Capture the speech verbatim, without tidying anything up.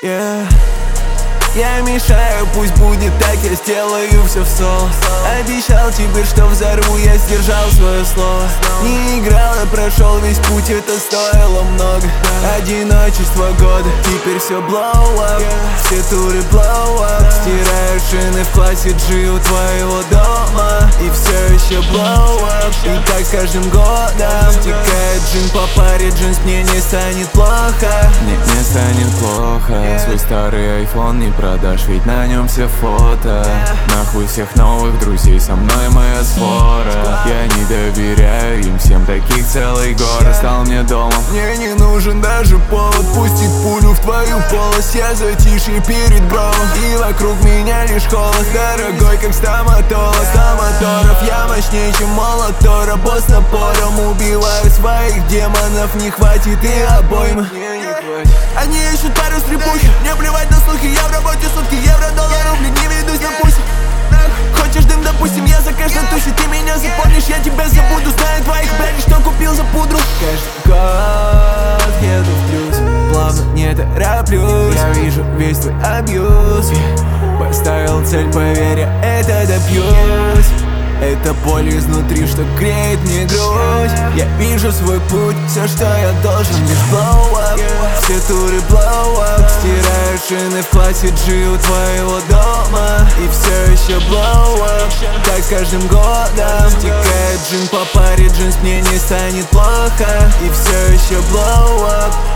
Yeah. Я мешаю, пусть будет так, я сделаю все в соло. Обещал тебе, что взорву, я сдержал свое слово. Не играл, я прошел весь путь, это стоило много. Одиночество года, теперь все blow up. Все туры blow up. Стираю шины в классе G у твоего дома. И все еще blow up. И так с каждым годом стекает джин по паре джинс, мне не станет плохо. Мне не станет плохо. Свой старый iPhone не продашь, ведь на нем все фото. Нахуй всех новых друзей, со мной моя свора. Я не доверяю им всем, таких целый город стал мне домом. Мне не нужен даже повод пустить пулю в твою полость. Я затишье перед бровом, и вокруг меня лишь холод. Дорогой, как стоматолог, стоматоров. Я мощнее, чем молотора. Босс напором убиваю своих демонов. Не хватит и обоймы. Они ищут пару стрипухи. Мне плевать на слухи, я в работе сутки. Евро, доллар, рубли, не ведусь на пусть. Хочешь дым, допустим, я закажу на туши. Ты меня запомнишь, я тебя забуду. Знаю твоих блядей, что купил за пудру. Каждый год еду в плюс, плавно не тороплюсь. Я вижу весь твой абьюз. Поставил цель, поверь, я это добьюсь. Это боль изнутри, что греет мне грудь. Я вижу свой путь, все, что я должен, лишь blow up. Все туры blow up. Стираю шины в классе G у твоего дома. И все еще blow up. Так с каждым годом стекает джин по паре джинс, мне не станет плохо. И все еще blow up.